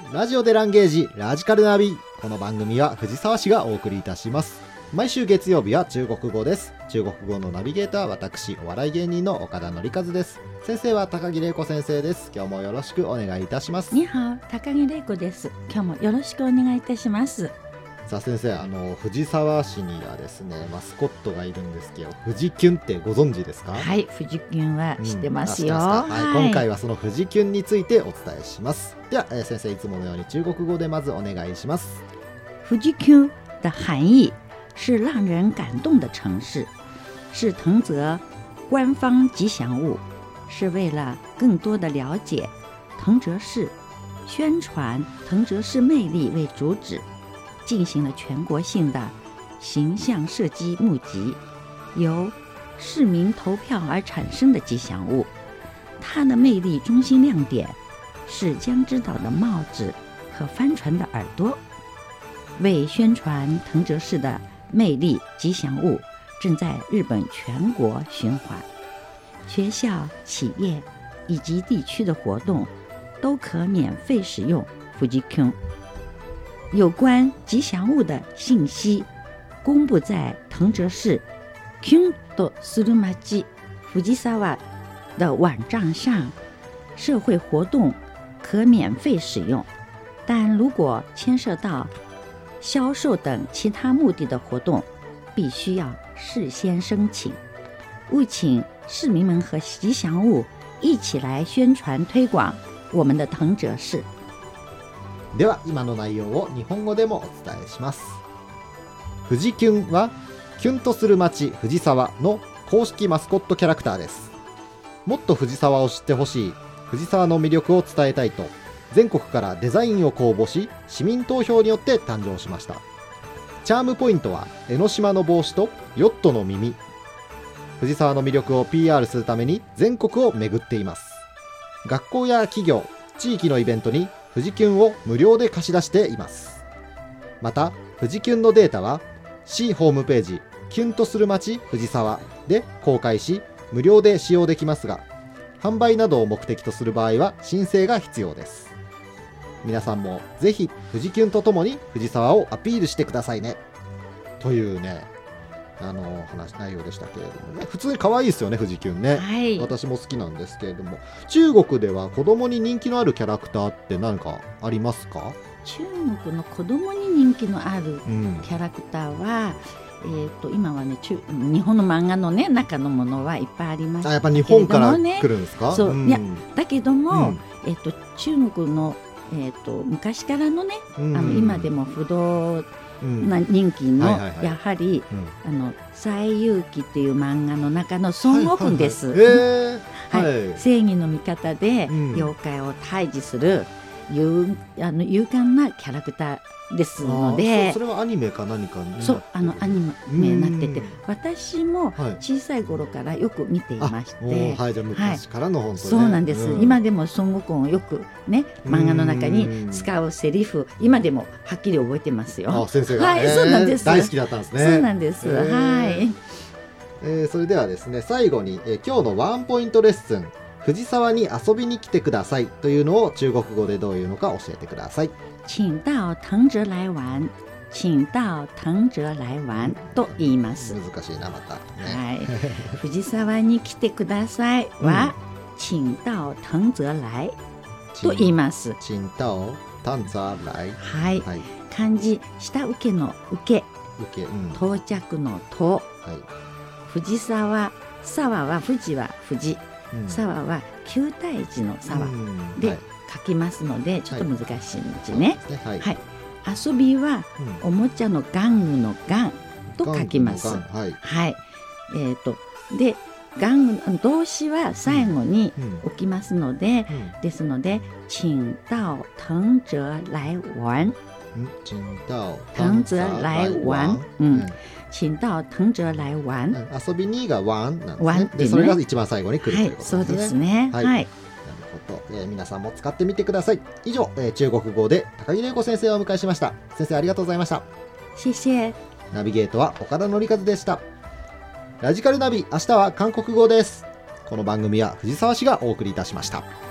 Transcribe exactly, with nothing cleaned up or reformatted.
ラジオでランゲージラジカルナビ。この番組は藤沢市がお送りいたします。毎週月曜日は中国語です。中国語のナビゲーターは私、お笑い芸人の岡田典和です。先生は高木玲子先生です。今日もよろしくお願いいたします。 にはお、高木玲子です。今日もよろしくお願いいたします。 さあ先生、あの藤沢市にはですねマスコットがいるんですけど、藤キュンってご存知ですか？ はい、藤キュンは知ってますよ、うんはい、 はい、 今回はその藤キュンについてお伝えします。では、えー、先生いつものように中国語でまずお願いします。 藤キュン的含義是让人感動的城市，是藤泽官方吉祥物，是为了更多的了解藤泽市，宣传藤泽市魅力为主旨，进行了全国性的形象设计募集，由市民投票而产生的吉祥物。它的魅力中心亮点是江之岛的帽子和帆船的耳朵。为宣传藤泽市的魅力吉祥物，正在日本全国循环。学校、企业以及地区的活动都可免费使用藤キュン。有关吉祥物的信息公布在藤泽市キュンとする街藤沢的网站上。社会活动可免费使用，但如果牵涉到销售等其他目的的活动，必须要事先申请。务请市民们和吉祥物一起来宣传推广我们的藤泽市。 では今の内容を日本語でもお伝えします。藤キュンはキュンとする街藤沢の公式マスコットキャラクターです。もっと藤沢を知ってほしい、藤沢の魅力を伝えたいと全国からデザインを公募し、市民投票によって誕生しました。チャームポイントは江ノ島の帽子とヨットの耳。藤沢の魅力を ピーアール するために全国を巡っています。学校や企業、地域のイベントに藤キュンを無料で貸し出しています。また藤キュンのデータは市ホームページキュンとする街藤沢で公開し、無料で使用できますが、販売などを目的とする場合は申請が必要です。皆さんもぜひ藤キュンとともに藤沢をアピールしてくださいね、というね、あの話内容でしたけれどもね、普通に可愛いですよね藤キュンね、 はい、 私も好きなんですけれども、中国では子供に人気のあるキャラクターって何かありますか？ 中国の子供に人気のあるキャラクターは、うんえー、と今はね中日本の漫画の、ね、中のものはいっぱいありますけれども、ね、あやっぱ日本から来るんですか？ そう、 うん、 いやだけども、 うんえー、と中国のえー、と昔からのね、うん、あの今でも不動な人気の、うんはいはいはい、やはり、うん、あの西遊記という漫画の中の孫悟空です。正義の味方で妖怪を退治する、うん、あの勇敢なキャラクターですので、 そ, それはアニメか何かにそうあのアニメになってて、私も小さい頃からよく見ていまして、 はい、じゃあ昔からの本当ね、 そうなんです、うん、今でも孫悟空をよくね漫画の中に使うセリフ、今でもはっきり覚えてますよ。 あ先生が、 はい、そうなんです、 大好きだったんですね。 そうなんです、えー、はい、 えー、それではですね最後に、えー、今日のワンポイントレッスン、藤沢に遊びに来てくださいというのを中国語でどういうのか教えてください。 請到藤泽来玩、請到藤澤来玩と言います。 難しいなまた、ね、 はい、藤沢に来てくださいは、うん、請到藤澤来と言います。 請到藤澤来、 はい、はい、漢字下請けの受け、 受け、うん、 到着のと、はい、藤沢、沢は富士は富士、うん、沢は旧大寺の沢、うん、で、はい、書きますのでちょっと難しいんですね。はい、はい、遊びは、うん、おもちゃの玩具の玩と書きます。はい、はい、えーとで玩具動詞は最後に置きますので、うんうん、ですので請到藤澤来玩、 請到藤澤来玩、うん、請到藤澤来玩、 遊びにが玩なんですね。 玩ってね、 でそれが一番最後に来るということですね。 はい、そうですね。はい、はい、 えー、皆さんも使ってみてください。以上、えー、中国語で高木玲子先生をお迎えしました。先生ありがとうございました。 謝謝。 ナビゲートは岡田典和でした。ラジカルナビ、明日は韓国語です。この番組は藤沢市がお送りいたしました。